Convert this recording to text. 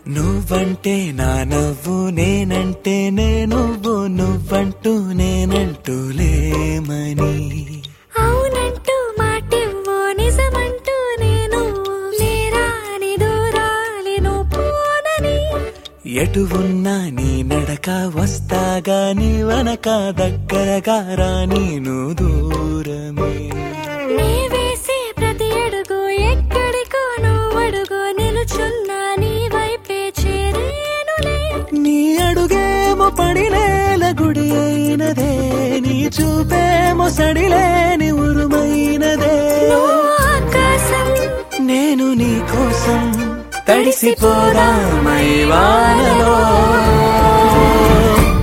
నువ్వంటే నా నవ్వు నేనంటే నువ్వు నువ్వంటూ నేనంటూ లేమని అవునంటూ మాటివ్వు నిజమంటూ నేను లేరాని దూరాలేను పోనని ఎటు ఉన్నా నీ నడక వస్తాగా నీ వనక దగ్గరగా రాని నువ్వు దూరమే నీ వేసే ప్రతి అడుగు ఎక్కడికో నువ్వు అడుగు నిలుచున్నా నీ వైపే చేరేనులే నీ అడుగేమో పడినేల గుడి అయినదే నీ చూపేమో సడిలేని ఉరుమైనదే నువ్వు ఆకాశం నేను నీ కోసం తడిసిపోదామై వానలో